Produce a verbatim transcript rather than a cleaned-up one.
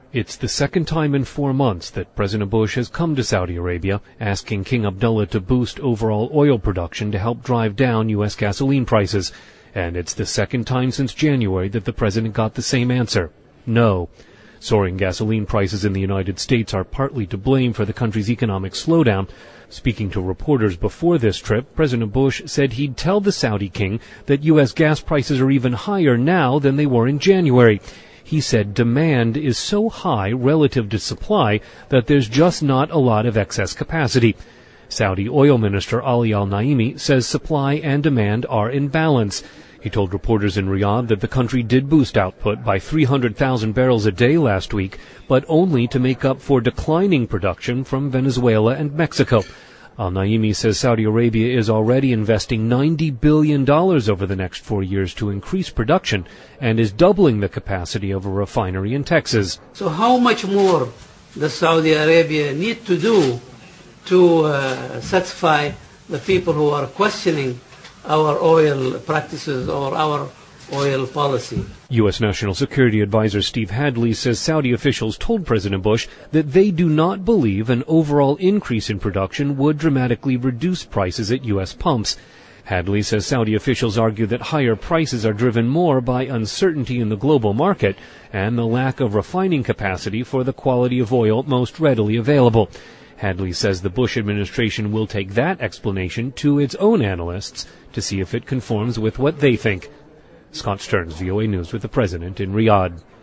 It's the second time in four months that President Bush has come to Saudi Arabia asking King Abdullah to boost overall oil production to help drive down U S gasoline prices. And it's the second time since January that the president got the same answer: no. Soaring gasoline prices in the United States are partly to blame for the country's economic slowdown. Speaking to reporters before this trip, President Bush said he'd tell the Saudi king that U S gas prices are even higher now than they were in January. He said demand is so high relative to supply that there's just not a lot of excess capacity. Saudi oil minister Ali al-Naimi says supply and demand are in balance. He told reporters in Riyadh that the country did boost output by three hundred thousand barrels a day last week, but only to make up for declining production from Venezuela and Mexico. Al-Naimi says Saudi Arabia is already investing ninety billion dollars over the next four years to increase production and is doubling the capacity of a refinery in Texas. So how much more does Saudi Arabia need to do to uh, satisfy the people who are questioning our oil practices or our oil policy? U S. National Security Advisor Steve Hadley says Saudi officials told President Bush that they do not believe an overall increase in production would dramatically reduce prices at U S pumps. Hadley says Saudi officials argue that higher prices are driven more by uncertainty in the global market and the lack of refining capacity for the quality of oil most readily available. Hadley says the Bush administration will take that explanation to its own analysts to see if it conforms with what they think. Scott Stearns, V O A News with the President in Riyadh.